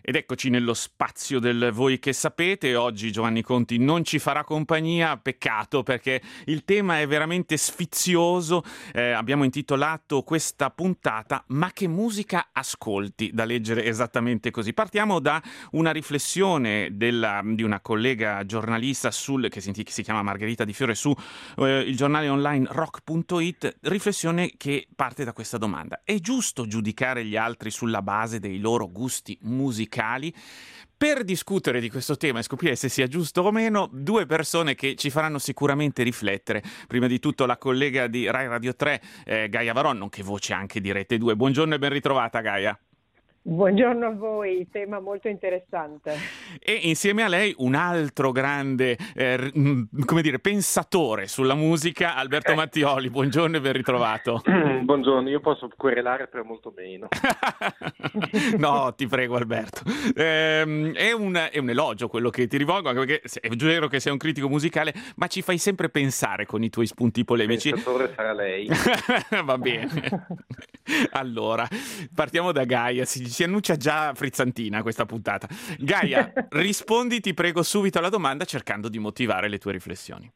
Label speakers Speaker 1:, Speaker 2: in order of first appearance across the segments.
Speaker 1: Ed eccoci nello spazio del Voi che sapete. Oggi Giovanni Conti non ci farà compagnia, peccato, perché il tema è veramente sfizioso. Abbiamo intitolato questa puntata "Ma che musica ascolti?", da leggere esattamente così. Partiamo da una riflessione di una collega giornalista che si chiama Margherita Di Fiore su il giornale online rock.it, riflessione che parte da questa domanda: è giusto giudicare gli altri sulla base dei loro gusti musicali? Per discutere di questo tema e scoprire se sia giusto o meno, due persone che ci faranno sicuramente riflettere. Prima di tutto la collega di Rai Radio 3, Gaia Varon, nonché voce anche di Rete 2. Buongiorno e ben ritrovata, Gaia.
Speaker 2: Buongiorno a voi, tema molto interessante.
Speaker 1: E insieme a lei un altro grande pensatore sulla musica, Alberto Mattioli. Buongiorno e ben ritrovato.
Speaker 3: Buongiorno, io posso querelare per molto meno.
Speaker 1: No, ti prego Alberto. È un elogio quello che ti rivolgo, anche perché è vero che sei un critico musicale, ma ci fai sempre pensare con i tuoi spunti polemici.
Speaker 3: Pensatore sarà lei.
Speaker 1: Va bene. Allora, partiamo da Gaia. Si annuncia già frizzantina questa puntata. Gaia, rispondi, ti prego, subito alla domanda cercando di motivare le tue riflessioni.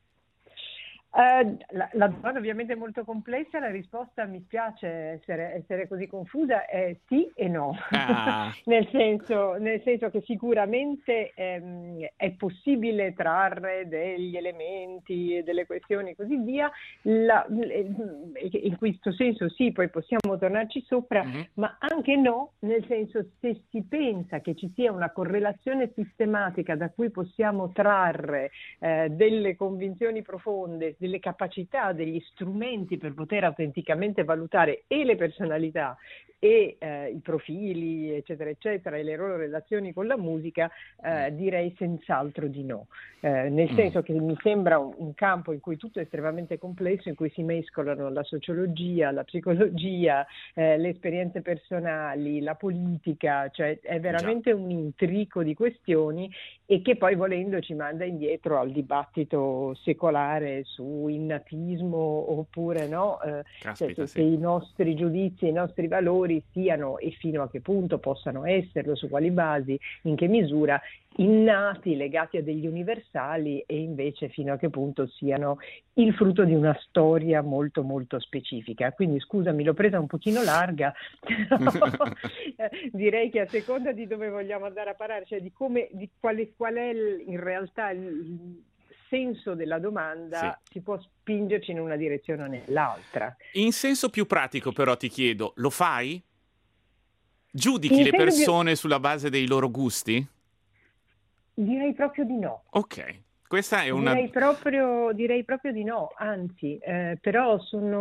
Speaker 2: La domanda ovviamente è molto complessa, la risposta, mi spiace essere così confusa, è sì e no. nel senso che sicuramente è possibile trarre degli elementi, delle questioni e così via, in questo senso sì, poi possiamo tornarci sopra, ma anche no, nel senso, se si pensa che ci sia una correlazione sistematica da cui possiamo trarre delle convinzioni profonde, delle capacità, degli strumenti per poter autenticamente valutare e le personalità e i profili, eccetera, eccetera, e le loro relazioni con la musica, direi senz'altro di no. Nel senso che mi sembra un campo in cui tutto è estremamente complesso, in cui si mescolano la sociologia, la psicologia, le esperienze personali, la politica, cioè è veramente un intrico di questioni e che poi volendo ci manda indietro al dibattito secolare su innatismo oppure no, se i nostri giudizi, i nostri valori siano e fino a che punto possano esserlo, su quali basi, in che misura innati, legati a degli universali e invece fino a che punto siano il frutto di una storia molto molto specifica. Quindi scusami, l'ho presa un pochino larga, direi che a seconda di dove vogliamo andare a parare, cioè qual è in realtà il senso della domanda, si può spingerci in una direzione o nell'altra.
Speaker 1: In senso più pratico però ti chiedo, lo fai? Giudichi le persone sulla base dei loro gusti?
Speaker 2: Direi proprio di no.
Speaker 1: Ok. Questa è una...
Speaker 2: Direi proprio di no, anzi, però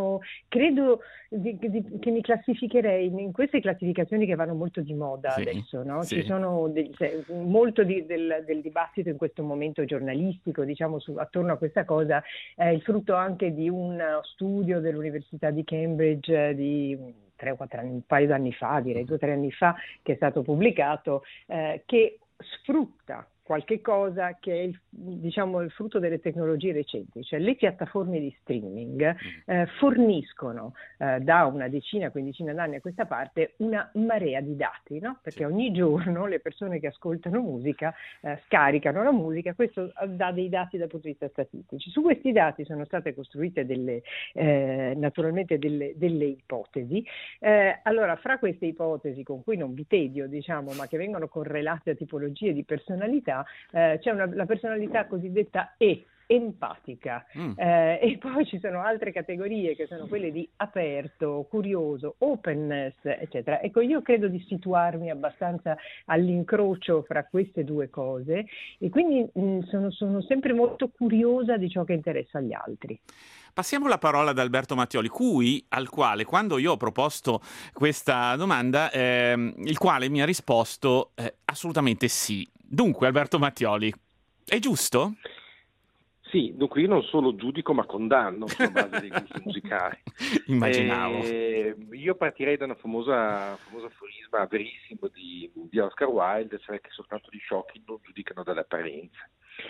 Speaker 2: credo che mi classificherei in queste classificazioni che vanno molto di moda adesso, no? Ci sono molto del dibattito in questo momento giornalistico, diciamo, attorno a questa cosa, il frutto anche di un studio dell'Università di Cambridge di 3 o 4 anni, un paio d'anni fa, direi 2 o 3 anni fa, che è stato pubblicato, che sfrutta qualche cosa che è il frutto delle tecnologie recenti, cioè le piattaforme di streaming forniscono da una decina, quindicina d'anni a questa parte una marea di dati, no? Perché ogni giorno le persone che ascoltano musica scaricano la musica, questo dà dei dati dal punto di vista statistici. Su questi dati sono state costruite naturalmente delle ipotesi. Allora, fra queste ipotesi, con cui non vi tedio, diciamo, ma che vengono correlate a tipologie di personalità, c'è la personalità cosiddetta empatica, e poi ci sono altre categorie che sono quelle di aperto, curioso, openness, eccetera. Ecco, io credo di situarmi abbastanza all'incrocio fra queste due cose e quindi sono sempre molto curiosa di ciò che interessa agli altri.
Speaker 1: Passiamo la parola ad Alberto Mattioli, al quale, quando io ho proposto questa domanda, il quale mi ha risposto assolutamente sì. Dunque, Alberto Mattioli, è giusto?
Speaker 3: Sì, dunque io non solo giudico ma condanno sulla base dei gusti musicali.
Speaker 1: Immaginavo.
Speaker 3: Io partirei da una famosa aforisma verissimo di Oscar Wilde, cioè che soltanto gli sciocchi non giudicano dalle apparenze.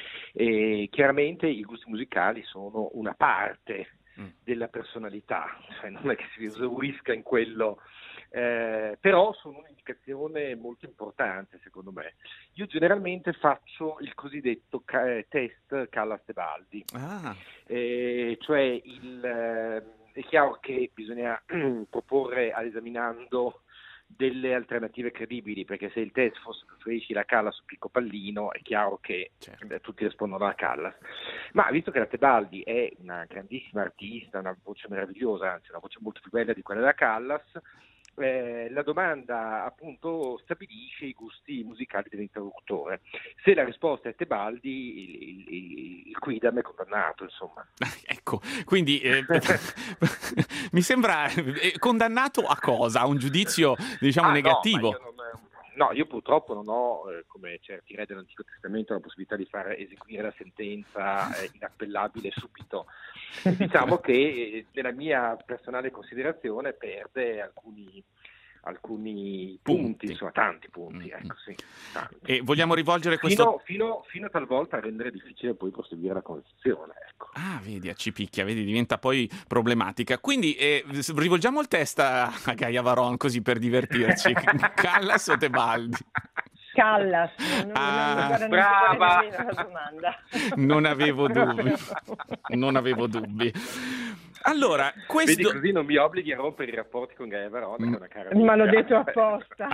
Speaker 3: E chiaramente i gusti musicali sono una parte della personalità, cioè non è che si esaurisca in quello, però sono un'indicazione classificazione molto importante, secondo me. Io generalmente faccio il cosiddetto test Callas-Tebaldi. Cioè è chiaro che bisogna proporre all'esaminando delle alternative credibili, perché se il test fosse preferisci la Callas o Picco Pallino, è chiaro che tutti rispondono alla Callas. Ma visto che la Tebaldi è una grandissima artista, una voce meravigliosa, anzi una voce molto più bella di quella della Callas, la domanda appunto stabilisce i gusti musicali dell'interlocutore. Se la risposta è Tebaldi, il quidam è condannato, insomma.
Speaker 1: Ecco, quindi mi sembra condannato a cosa? A un giudizio, diciamo, negativo?
Speaker 3: No, io purtroppo non ho, come certi re dell'Antico Testamento, la possibilità di far eseguire la sentenza inappellabile subito. Diciamo che nella mia personale considerazione perde alcuni punti, insomma tanti punti, ecco, sì, tanti.
Speaker 1: E vogliamo rivolgere questo...
Speaker 3: Fino talvolta a rendere difficile poi proseguire la conversazione, ecco.
Speaker 1: Vedi, ci picchia, vedi, diventa poi problematica. Quindi rivolgiamo il test a Gaia Varon, così per divertirci. Callas o Tebaldi?
Speaker 2: Callas, brava!
Speaker 1: Non avevo dubbi. Allora, questo...
Speaker 3: Vedi, così non mi obblighi a rompere i rapporti con Gaia Varon, che è una cara amica.
Speaker 2: Ma l'ho detto apposta.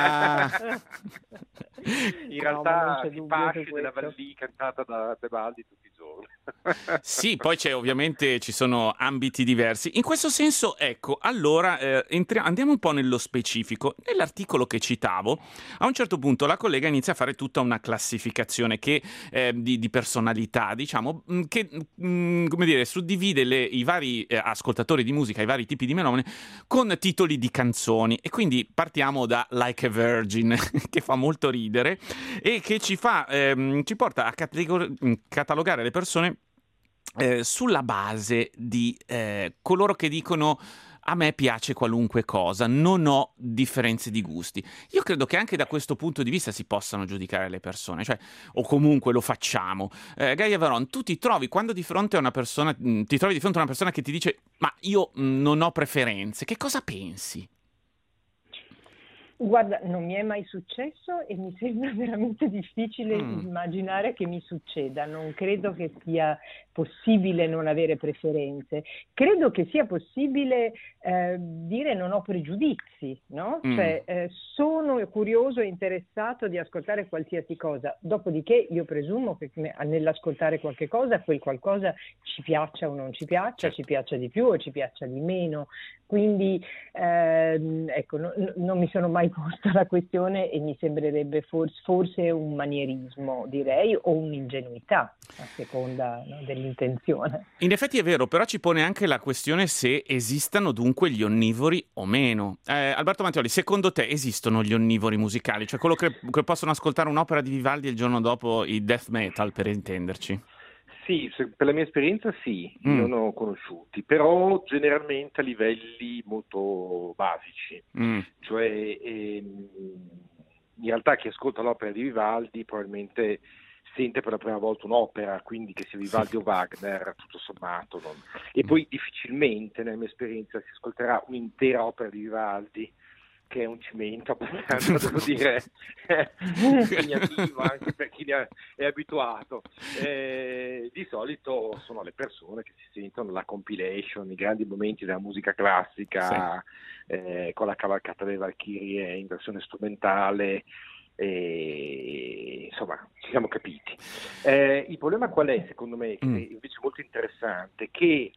Speaker 3: In realtà ti passi della Vallì cantata da Tebaldi tutti i giorni.
Speaker 1: Sì, poi ovviamente ci sono ambiti diversi. In questo senso, ecco, allora andiamo un po' nello specifico. Nell'articolo che citavo, a un certo punto la collega inizia a fare tutta una classificazione di personalità, diciamo, che come dire, suddivide i vari ascoltatori di musica, i vari tipi di melomane, con titoli di canzoni. E quindi partiamo da Like a Virgin, che fa molto ridere e che ci porta a catalogare le persone sulla base di coloro che dicono: a me piace qualunque cosa, non ho differenze di gusti. Io credo che anche da questo punto di vista si possano giudicare le persone, cioè, o comunque lo facciamo. Gaia Varon, tu ti trovi di fronte a una persona che ti dice: ma io non ho preferenze, che cosa pensi?
Speaker 2: Guarda, non mi è mai successo e mi sembra veramente difficile immaginare che mi succeda. Non credo che sia possibile non avere preferenze. Credo che sia possibile dire non ho pregiudizi, no? Cioè sono curioso e interessato di ascoltare qualsiasi cosa. Dopodiché io presumo che nell'ascoltare qualche cosa, quel qualcosa ci piaccia o non ci piaccia, ci piaccia di più o ci piaccia di meno. Quindi ecco, non mi sono mai posta la questione e mi sembrerebbe forse un manierismo, direi, o un'ingenuità a seconda, no, dell'intenzione.
Speaker 1: In effetti è vero, però ci pone anche la questione se esistano dunque gli onnivori o meno. Alberto Mattioli, secondo te esistono gli onnivori musicali? Cioè quello che possono ascoltare un'opera di Vivaldi e il giorno dopo i death metal, per intenderci?
Speaker 3: Sì, per la mia esperienza sì, non ho conosciuti, però generalmente a livelli molto basici, cioè in realtà chi ascolta l'opera di Vivaldi probabilmente sente per la prima volta un'opera, quindi che sia Vivaldi o Wagner, tutto sommato. E poi difficilmente nella mia esperienza si ascolterà un'intera opera di Vivaldi, che è un cimento abbastanza, devo dire, impegnativo anche per chi è abituato. Di solito sono le persone che si sentono la compilation, i grandi momenti della musica classica, con la cavalcata delle Valchirie in versione strumentale, insomma, ci siamo capiti. Il problema qual è, secondo me, che è invece molto interessante, che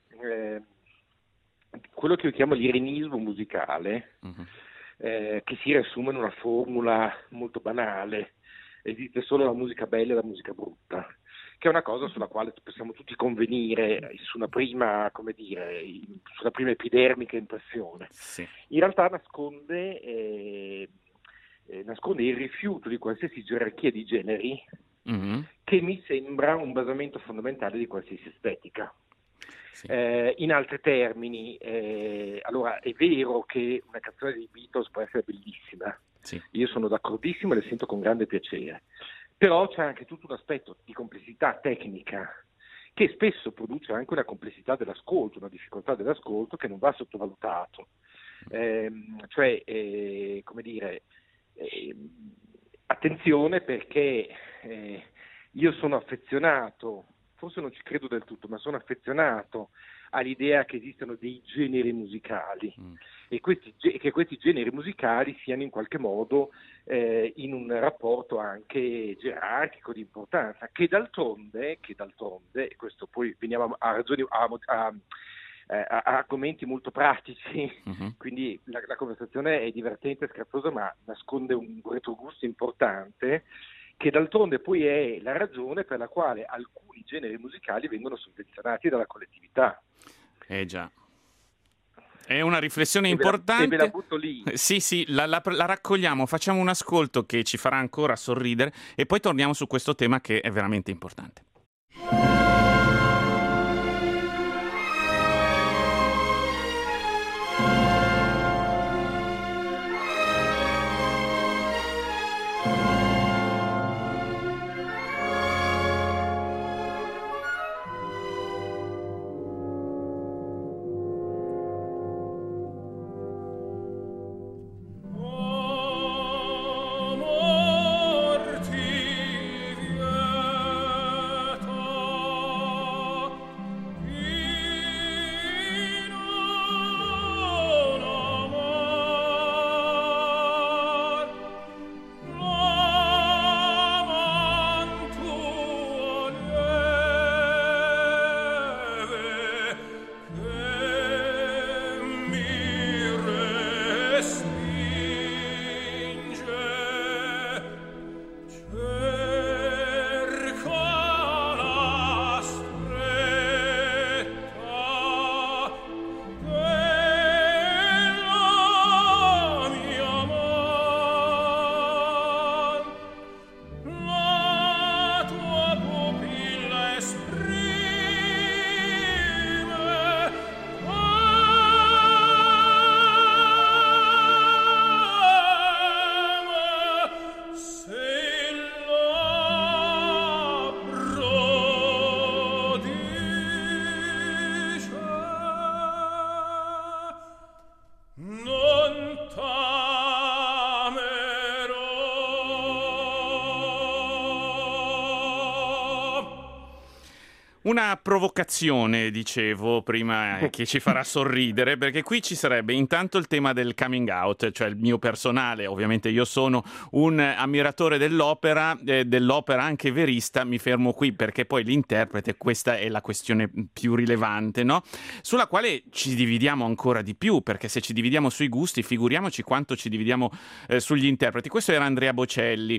Speaker 3: quello che io chiamo l'irenismo musicale, che si riassume in una formula molto banale: esiste solo la musica bella e la musica brutta, che è una cosa sulla quale possiamo tutti convenire su una prima, come dire, sulla prima epidermica impressione.
Speaker 1: Sì.
Speaker 3: In realtà nasconde il rifiuto di qualsiasi gerarchia di generi, che mi sembra un basamento fondamentale di qualsiasi estetica. Sì. In altri termini, allora è vero che una canzone dei Beatles può essere bellissima,
Speaker 1: sì.
Speaker 3: Io sono d'accordissimo e le sento con grande piacere, però c'è anche tutto un aspetto di complessità tecnica che spesso produce anche una complessità dell'ascolto, una difficoltà dell'ascolto che non va sottovalutato. Come dire, attenzione perché io sono affezionato, forse non ci credo del tutto, ma sono affezionato all'idea che esistano dei generi musicali e che questi generi musicali siano in qualche modo in un rapporto anche gerarchico di importanza, che d'altronde, e questo poi veniamo a ragioni, a argomenti molto pratici, quindi la conversazione è divertente e scherzosa, ma nasconde un retrogusto importante, che d'altronde poi è la ragione per la quale alcuni generi musicali vengono sovvenzionati dalla collettività.
Speaker 1: Già. È una riflessione
Speaker 3: e
Speaker 1: importante.
Speaker 3: Ve la butto lì.
Speaker 1: Sì, la raccogliamo, facciamo un ascolto che ci farà ancora sorridere e poi torniamo su questo tema che è veramente importante. Una provocazione, dicevo prima, che ci farà sorridere, perché qui ci sarebbe intanto il tema del coming out, cioè il mio personale. Ovviamente io sono un ammiratore dell'opera anche verista, mi fermo qui perché poi l'interprete, questa è la questione più rilevante, no? Sulla quale ci dividiamo ancora di più, perché se ci dividiamo sui gusti, figuriamoci quanto ci dividiamo sugli interpreti. Questo era Andrea Bocelli.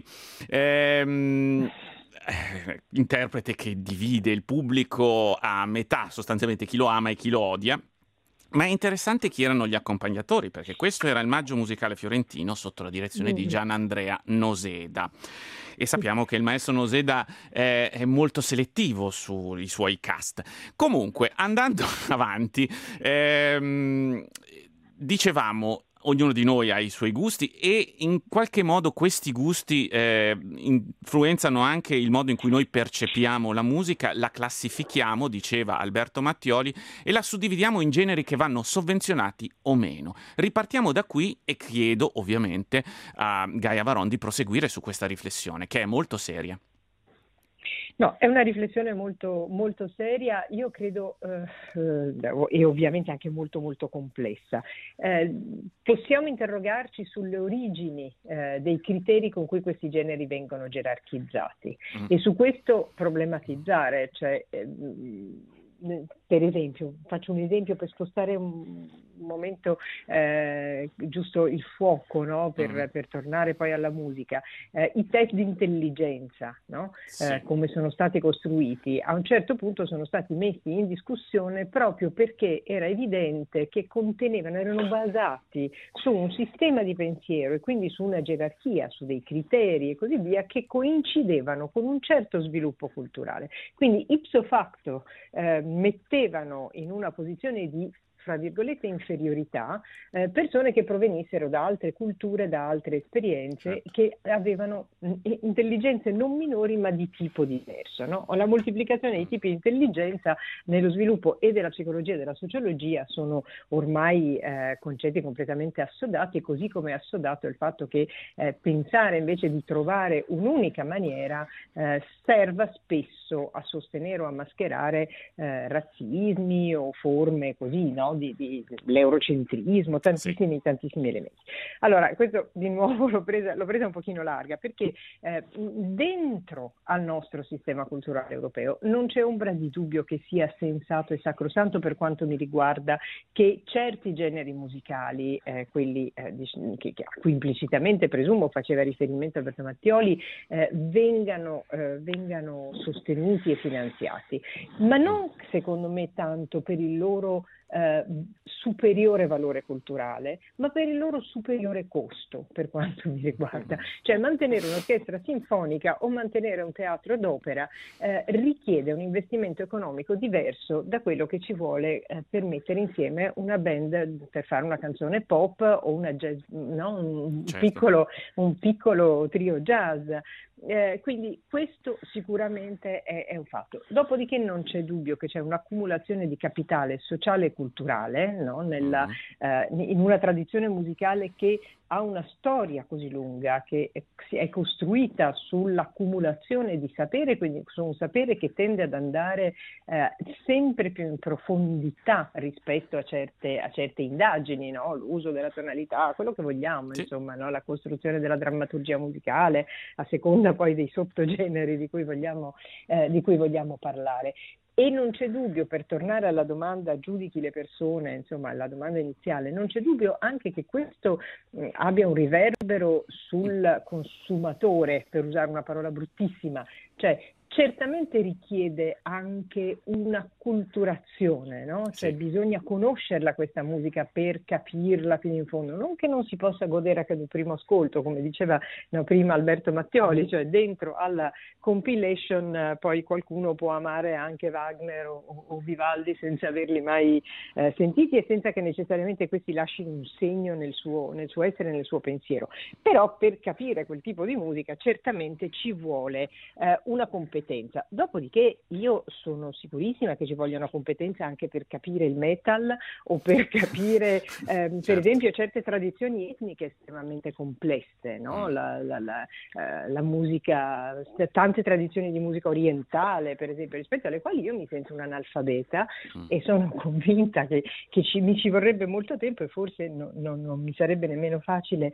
Speaker 1: Interprete che divide il pubblico a metà, sostanzialmente chi lo ama e chi lo odia. Ma è interessante chi erano gli accompagnatori, perché questo era il Maggio Musicale Fiorentino sotto la direzione di Gianandrea Noseda. E sappiamo che il maestro Noseda è molto selettivo sui suoi cast. Comunque, andando avanti, dicevamo, ognuno di noi ha i suoi gusti e in qualche modo questi gusti influenzano anche il modo in cui noi percepiamo la musica, la classifichiamo, diceva Alberto Mattioli, e la suddividiamo in generi che vanno sovvenzionati o meno. Ripartiamo da qui e chiedo ovviamente a Gaia Varon di proseguire su questa riflessione, che è molto seria.
Speaker 2: No, è una riflessione molto, molto seria, io credo, e ovviamente anche molto, molto complessa. Possiamo interrogarci sulle origini dei criteri con cui questi generi vengono gerarchizzati e su questo problematizzare, cioè, per esempio, faccio un esempio per spostare un momento giusto il fuoco, no? Per tornare poi alla musica. I test di intelligenza, no?
Speaker 1: Sì.
Speaker 2: Come sono stati costruiti, a un certo punto sono stati messi in discussione proprio perché era evidente che erano basati su un sistema di pensiero e quindi su una gerarchia, su dei criteri e così via che coincidevano con un certo sviluppo culturale. Quindi ipso facto mettevano in una posizione di fra virgolette, inferiorità, persone che provenissero da altre culture, da altre esperienze, che avevano intelligenze non minori ma di tipo diverso, no? La moltiplicazione dei tipi di intelligenza nello sviluppo e della psicologia e della sociologia sono ormai concetti completamente assodati, così come è assodato il fatto che pensare invece di trovare un'unica maniera serva spesso a sostenere o a mascherare razzismi o forme così, no? di l'eurocentrismo, tantissimi elementi. Allora, questo di nuovo l'ho presa un pochino larga, perché dentro al nostro sistema culturale europeo non c'è ombra di dubbio che sia sensato e sacrosanto, per quanto mi riguarda, che certi generi musicali, quelli a cui implicitamente presumo faceva riferimento Alberto Mattioli, vengano sostenuti e finanziati, ma non secondo me tanto per il loro superiore valore culturale, ma per il loro superiore costo, per quanto mi riguarda. Cioè, mantenere un'orchestra sinfonica o mantenere un teatro d'opera richiede un investimento economico diverso da quello che ci vuole per mettere insieme una band per fare una canzone pop o una jazz, no? un piccolo trio jazz. Quindi questo sicuramente è un fatto. Dopodiché non c'è dubbio che c'è un'accumulazione di capitale sociale e culturale, no? In una tradizione musicale che ha una storia così lunga, che è costruita sull'accumulazione di sapere, quindi su un sapere che tende ad andare sempre più in profondità rispetto a certe indagini, no? L'uso della tonalità, quello che vogliamo, insomma, no? La costruzione della drammaturgia musicale, a seconda poi dei sottogeneri di cui vogliamo parlare. E non c'è dubbio, per tornare alla domanda giudichi le persone, insomma alla domanda iniziale, non c'è dubbio anche che questo abbia un riverbero sul consumatore, per usare una parola bruttissima, cioè certamente richiede anche un'acculturazione, no? Cioè bisogna conoscerla questa musica per capirla fino in fondo, non che non si possa godere anche del primo ascolto, come diceva prima Alberto Mattioli, cioè dentro alla compilation poi qualcuno può amare anche Wagner o Vivaldi senza averli mai sentiti e senza che necessariamente questi lasciino un segno nel suo essere, nel suo pensiero. Però per capire quel tipo di musica certamente ci vuole una competenza. Dopodiché io sono sicurissima che ci voglia una competenza anche per capire il metal o per capire per esempio certe tradizioni etniche estremamente complesse, no? La musica, tante tradizioni di musica orientale per esempio, rispetto alle quali io mi sento un'analfabeta e sono convinta che mi ci vorrebbe molto tempo e forse non mi sarebbe nemmeno facile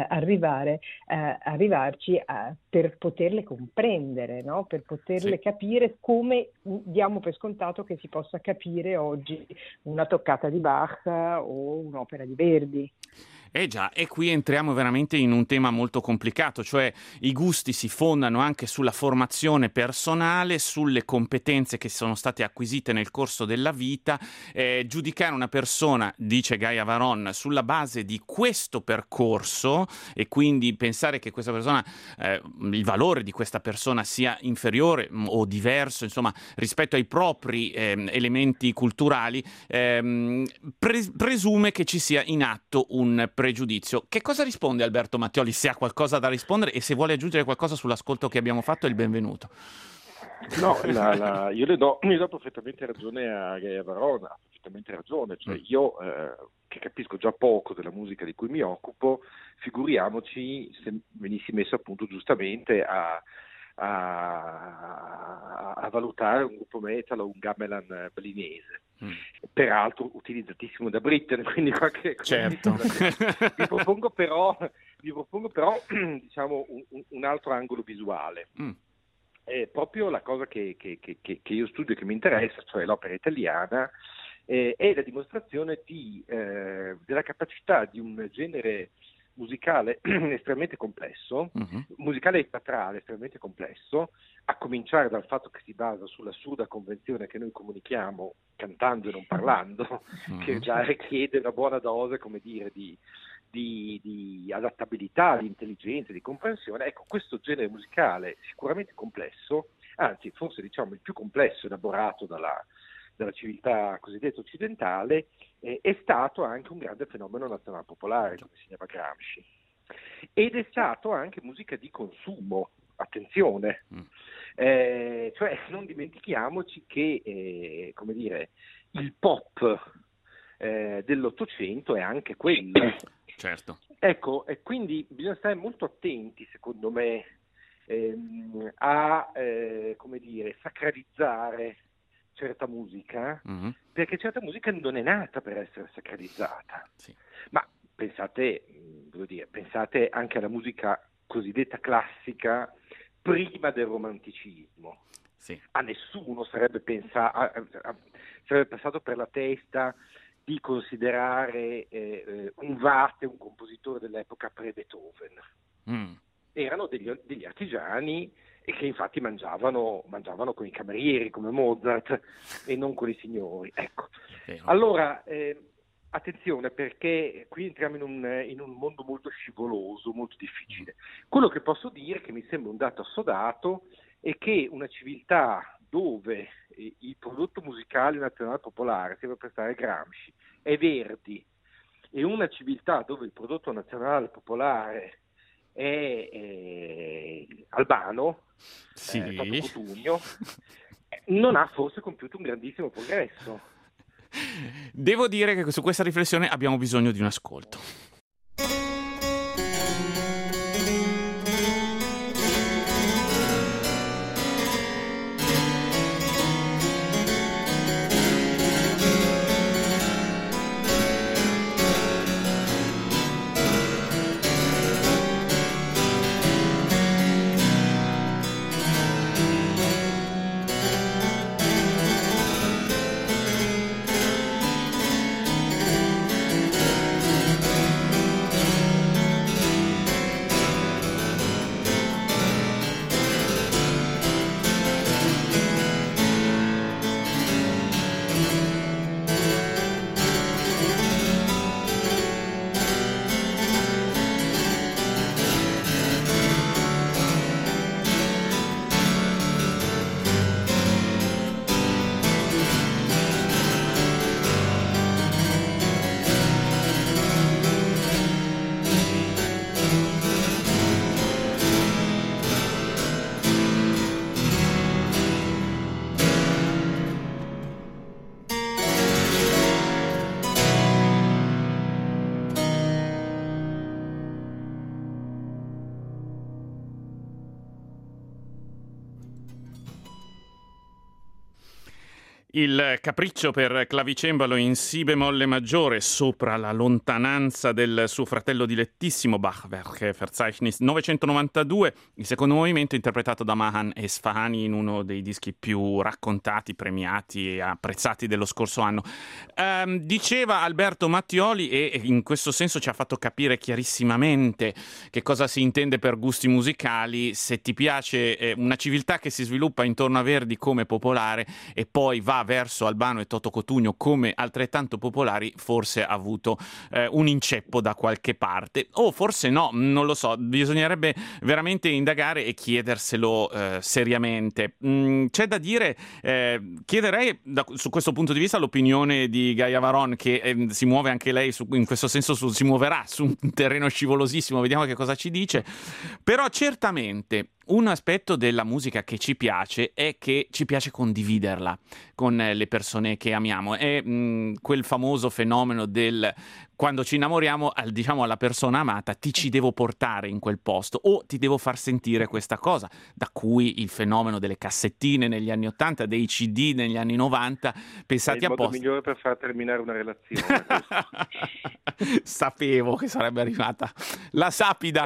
Speaker 2: arrivarci per poterle comprendere, no? Per poterle capire, come diamo per scontato che si possa capire oggi una toccata di Bach o un'opera di Verdi.
Speaker 1: Già, e qui entriamo veramente in un tema molto complicato, cioè i gusti si fondano anche sulla formazione personale, sulle competenze che sono state acquisite nel corso della vita. Giudicare una persona, dice Gaia Varon, sulla base di questo percorso e quindi pensare che questa persona, il valore di questa persona sia inferiore o diverso, insomma, rispetto ai propri elementi culturali, presume che ci sia in atto un pregiudizio. Che cosa risponde Alberto Mattioli, se ha qualcosa da rispondere, e se vuole aggiungere qualcosa sull'ascolto che abbiamo fatto è il benvenuto.
Speaker 3: No, io le do perfettamente ragione a Gaia Varon, ha perfettamente ragione, cioè io che capisco già poco della musica di cui mi occupo, figuriamoci se venissi messo appunto giustamente a valutare un gruppo metal o un gamelan balinese, peraltro utilizzatissimo da Britten, quindi
Speaker 1: certo.
Speaker 3: Vi propongo però diciamo un altro angolo visuale. È proprio la cosa che io studio e che mi interessa, cioè l'opera italiana, è la dimostrazione della capacità di un genere musicale estremamente complesso, musicale e teatrale estremamente complesso, a cominciare dal fatto che si basa sull'assurda convenzione che noi comunichiamo cantando e non parlando, che già richiede una buona dose, come dire, di adattabilità, di intelligenza, di comprensione. Ecco, questo genere musicale sicuramente complesso, anzi forse diciamo il più complesso elaborato della civiltà cosiddetta occidentale, è stato anche un grande fenomeno nazionale popolare, come segnava Gramsci. Ed è stato anche musica di consumo, attenzione. Cioè non dimentichiamoci che come dire, il pop dell'Ottocento è anche quello.
Speaker 1: Certo.
Speaker 3: Ecco, e quindi bisogna stare molto attenti, secondo me, a come dire, sacralizzare certa musica, perché certa musica non è nata per essere sacralizzata.
Speaker 1: Sì.
Speaker 3: Ma pensate anche alla musica cosiddetta classica prima del romanticismo.
Speaker 1: Sì.
Speaker 3: A nessuno sarebbe passato per la testa di considerare un Wagner un compositore dell'epoca pre-Beethoven. Erano degli artigiani e che infatti mangiavano con i camerieri come Mozart e non con i signori. Ecco. Allora, attenzione, perché qui entriamo in un mondo molto scivoloso, molto difficile. Quello che posso dire, che mi sembra un dato assodato, è che una civiltà dove il prodotto musicale nazionale popolare, sempre per stare Gramsci, è Verdi, e una civiltà dove il prodotto nazionale popolare è Albano, Toto Cutugno, non ha forse compiuto un grandissimo progresso.
Speaker 1: Devo dire che su questa riflessione abbiamo bisogno di un ascolto. Il capriccio per clavicembalo in si bemolle maggiore sopra la lontananza del suo fratello dilettissimo Bachwerk Verzeichnis 992, il secondo movimento interpretato da Mahan Esfahani in uno dei dischi più raccontati, premiati e apprezzati dello scorso anno. Diceva Alberto Mattioli, e in questo senso ci ha fatto capire chiarissimamente che cosa si intende per gusti musicali: se ti piace una civiltà che si sviluppa intorno a Verdi come popolare e poi va verso Albano e Toto Cutugno come altrettanto popolari, forse ha avuto un inceppo da qualche parte, o forse no, non lo so, bisognerebbe veramente indagare e chiederselo seriamente. C'è da dire, chiederei su questo punto di vista l'opinione di Gaia Varon, che si muove anche lei in questo senso, si muoverà su un terreno scivolosissimo, vediamo che cosa ci dice. Però certamente un aspetto della musica che ci piace è che ci piace condividerla con le persone che amiamo. È quel famoso fenomeno del quando ci innamoriamo, diciamo alla persona amata, ti ci devo portare in quel posto o ti devo far sentire questa cosa, da cui il fenomeno delle cassettine negli anni 80, dei CD negli anni 90 pensati apposta. È il
Speaker 3: modo migliore per far terminare una relazione.
Speaker 1: Sapevo che sarebbe arrivata la sapida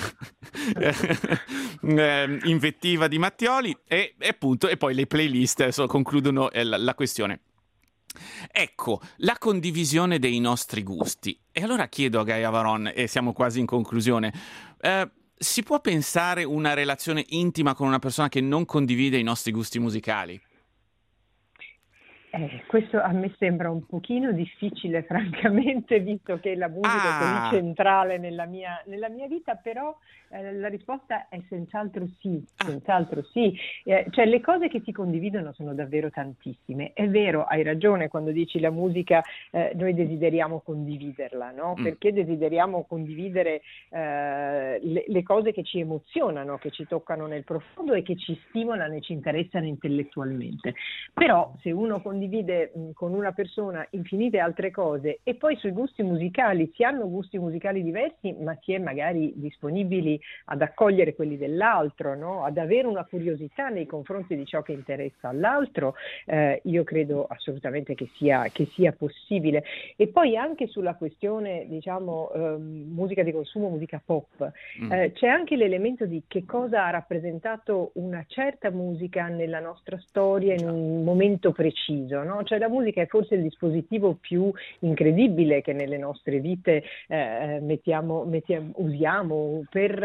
Speaker 1: invettiva di Mattioli e appunto, e poi le playlist concludono la questione. Ecco, la condivisione dei nostri gusti. E allora chiedo a Gaia Varon, e siamo quasi in conclusione, si può pensare una relazione intima con una persona che non condivide i nostri gusti musicali?
Speaker 2: Questo a me sembra un pochino difficile, francamente, visto che la musica è così centrale nella mia vita, però la risposta è senz'altro sì, senz'altro sì. Cioè, le cose che si condividono sono davvero tantissime. È vero, hai ragione quando dici la musica, noi desideriamo condividerla, no? Perché desideriamo condividere le cose che ci emozionano, che ci toccano nel profondo e che ci stimolano e ci interessano intellettualmente. Però se uno condivide con una persona infinite altre cose e poi sui gusti musicali si hanno gusti musicali diversi, ma si è magari disponibili ad accogliere quelli dell'altro, no? Ad avere una curiosità nei confronti di ciò che interessa all'altro, io credo assolutamente che sia possibile. E poi anche sulla questione, diciamo, musica di consumo, musica pop, c'è anche l'elemento di che cosa ha rappresentato una certa musica nella nostra storia in un momento preciso, no? Cioè la musica è forse il dispositivo più incredibile che nelle nostre vite usiamo per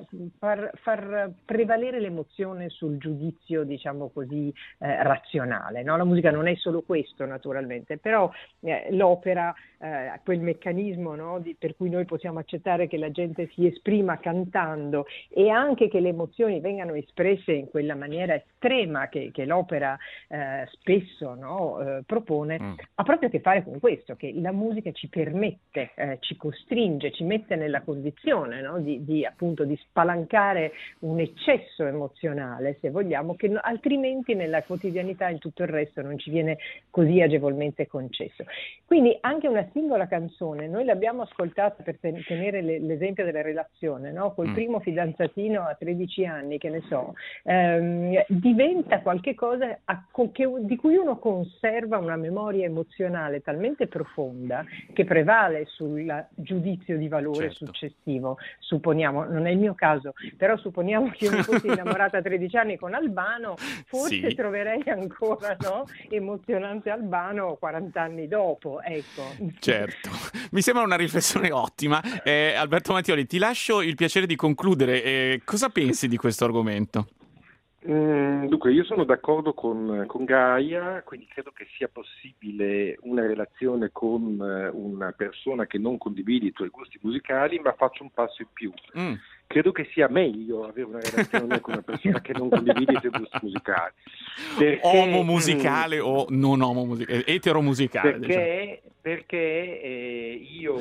Speaker 2: far prevalere l'emozione sul giudizio, diciamo così, razionale, no? La musica non è solo questo, naturalmente, però l'opera, quel meccanismo, no, per cui noi possiamo accettare che la gente si esprima cantando e anche che le emozioni vengano espresse in quella maniera estrema che l'opera spesso, no, propone, ha proprio a che fare con questo, che la musica ci permette, ci costringe, ci mette nella condizione, no, di appunto di spalancare un eccesso emozionale, se vogliamo, che altrimenti nella quotidianità in tutto il resto non ci viene così agevolmente concesso. Quindi anche una singola canzone, noi l'abbiamo ascoltata per tenere l'esempio della relazione, no? Col primo fidanzatino a 13 anni, che ne so, diventa qualche cosa di cui uno conserva una memoria emozionale talmente profonda che prevale sul giudizio di valore successivo. Supponiamo, non è il mio caso, però supponiamo che io mi fossi innamorata a 13 anni con Albano, forse troverei ancora, no, emozionante Albano 40 anni dopo, ecco.
Speaker 1: Certo, mi sembra una riflessione ottima. Alberto Mattioli, ti lascio il piacere di concludere. Cosa pensi di questo argomento?
Speaker 3: Dunque, io sono d'accordo con Gaia, quindi credo che sia possibile una relazione con una persona che non condivide i tuoi gusti musicali, ma faccio un passo in più. Credo che sia meglio avere una relazione con una persona che non condivide i tuoi gusti musicali. Perché,
Speaker 1: omomusicale o non omomusicale, eteromusicale.
Speaker 3: Perché io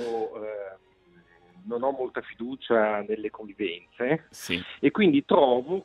Speaker 3: non ho molta fiducia nelle convivenze e quindi trovo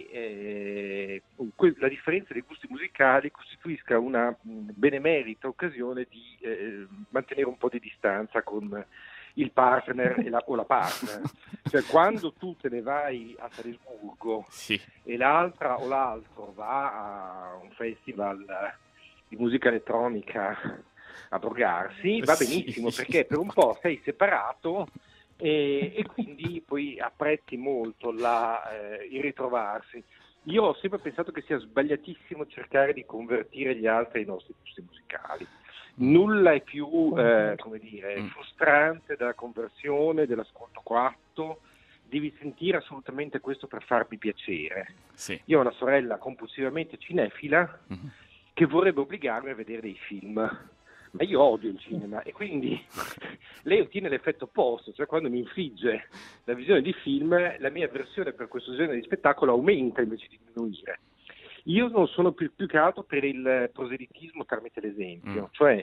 Speaker 3: che la differenza dei gusti musicali costituisca una benemerita occasione di mantenere un po' di distanza con il partner o la partner. Cioè, quando tu te ne vai a Salisburgo e l'altra o l'altro va a un festival di musica elettronica a drogarsi, va benissimo, perché per un po' sei separato e quindi poi apprezzi molto il ritrovarsi. Io ho sempre pensato che sia sbagliatissimo cercare di convertire gli altri ai nostri gusti musicali. Nulla è più frustrante della conversione, dell'ascolto coatto. Devi sentire assolutamente questo per farmi piacere. Io ho una sorella compulsivamente cinefila che vorrebbe obbligarmi a vedere dei film, ma io odio il cinema e quindi lei ottiene l'effetto opposto, cioè quando mi infligge la visione di film, la mia avversione per questo genere di spettacolo aumenta invece di diminuire. Io non sono più che altro per il proselitismo tramite l'esempio, cioè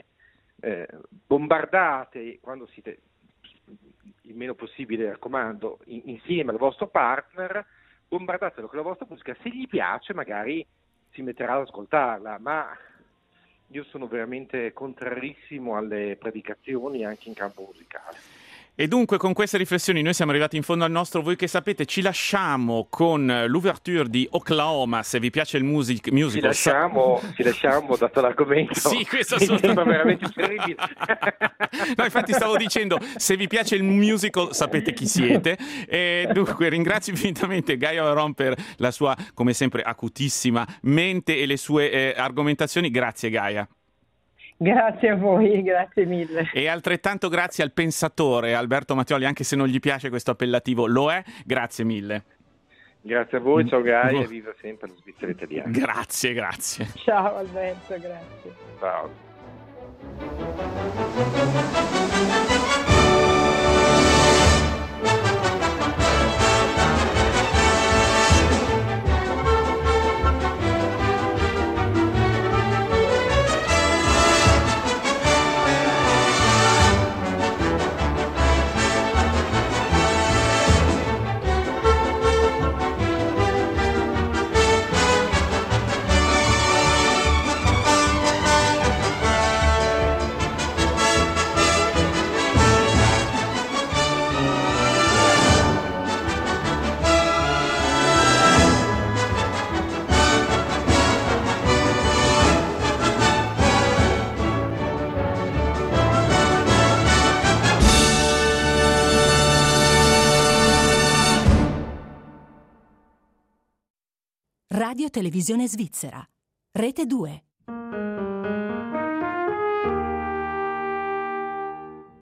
Speaker 3: bombardate quando siete il meno possibile, raccomando, insieme al vostro partner, bombardatelo con la vostra musica, se gli piace magari si metterà ad ascoltarla, ma io sono veramente contrarissimo alle predicazioni anche in campo musicale.
Speaker 1: E dunque con queste riflessioni noi siamo arrivati in fondo al nostro Voi che sapete, ci lasciamo con l'ouverture di Oklahoma, se vi piace il musical.
Speaker 3: Ci lasciamo dato l'argomento.
Speaker 1: Sì, questo
Speaker 3: sembra veramente terribile.
Speaker 1: No, infatti stavo dicendo, se vi piace il musical sapete chi siete. E dunque ringrazio infinitamente Gaia Varon per la sua, come sempre, acutissima mente e le sue argomentazioni. Grazie Gaia.
Speaker 2: Grazie a voi, grazie mille.
Speaker 1: E altrettanto grazie al pensatore Alberto Mattioli, anche se non gli piace questo appellativo, lo è, grazie mille.
Speaker 3: Grazie a voi, ciao Gaia, e viva sempre la Svizzera italiana.
Speaker 1: Grazie.
Speaker 2: Ciao Alberto, grazie.
Speaker 3: Ciao.
Speaker 4: Radio Televisione Svizzera, Rete 2.